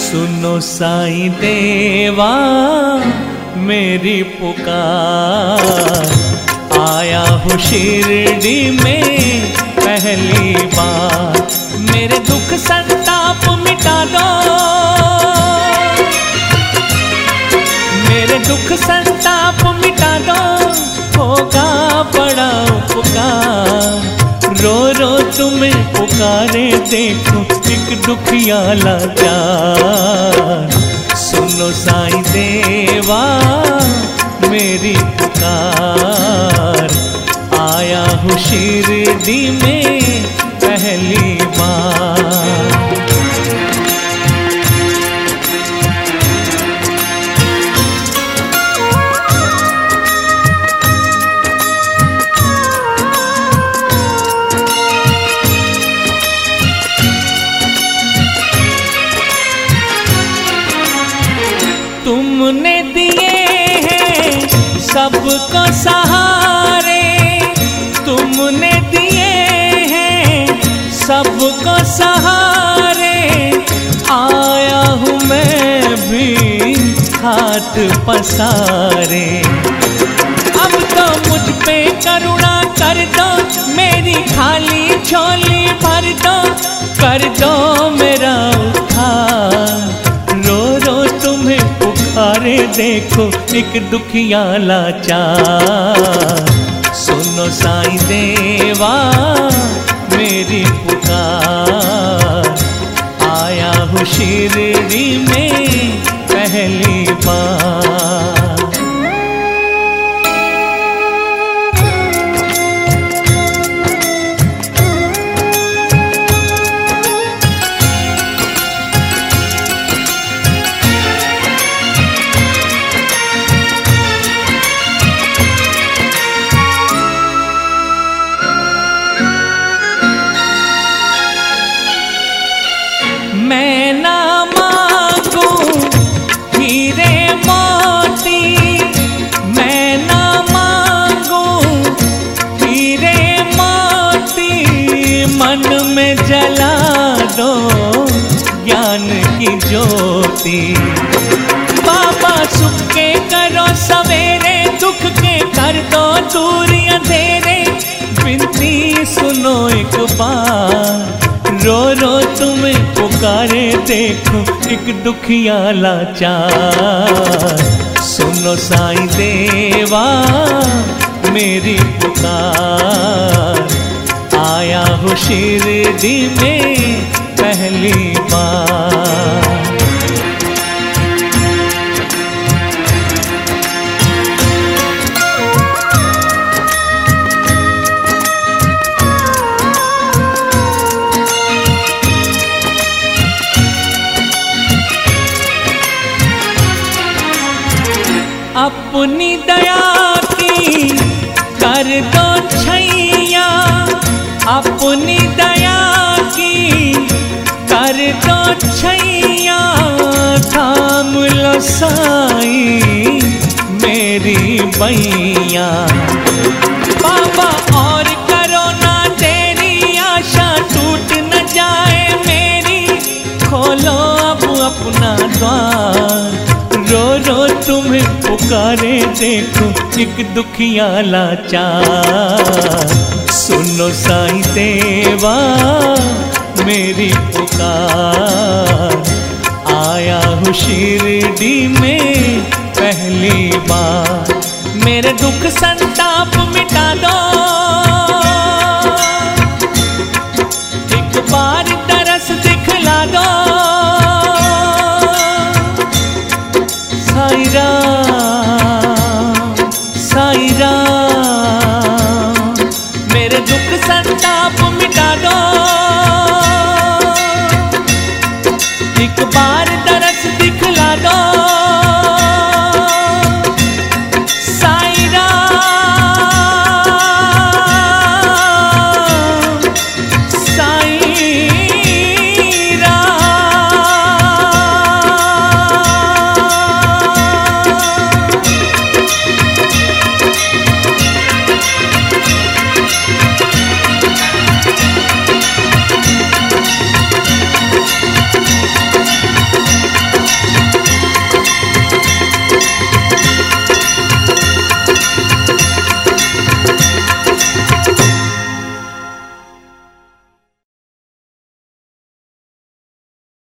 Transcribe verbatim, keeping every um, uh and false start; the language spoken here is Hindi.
सुनो साईं देवा मेरी पुकार, आया हूँ शिरडी में पहली बार। मेरे दुख संताप मिटा दो, मेरे दुख संताप मिटा दो, होगा बड़ा उपकार। रो रो तुम्हें पुकारे देखो एक दुखिया लाचार। सुनो साईं देवा मेरी पुकार, आया हूँ शिरडी में पहली बार। तुमने दिए हैं सबको सहारे, तुमने दिए हैं सबको सहारे। आया हूँ मैं भी हाथ पसारे। अब तो मुझ पे करुणा कर दो, मेरी खाली झोली भर दो, कर दो मेरा उद्धार। रो रो तुम्हें पुकारे देखो एक दुखिया लाचार। सुनो साईं देवा मेरी पुकार, आया हूँ शिरडी में पहली बार। मैं ना मांगू हीरे मोती, मैं ना मांगू हीरे मोती, मन में जला दो ज्ञान की ज्योति। बाबा सुख के करो सवेरे, दुख के कर दो दूर अंधेरे। विनती सुनो एक बार, रो रो तुम्हें पुकारे देखो एक दुखिया लाचार। सुनो साईं देवा मेरी पुकार, आया हूँ शिरडी में पहली बार। अपनी दया की कर दो छैया, अपनी दया की कर दो छैया। थाम लो साईं मेरी बैया। बाबा और करो ना तेरी आशा टूट न जाए मेरी, खोलो अब अपना द्वार। रो रो तुम्हें पुकारे देखो एक दुखिया लाचार। सुनो साईं देवा मेरी पुकार, आया हूँ शिरडी में पहली बार। मेरे दुख संताप मिटा दो एक बार।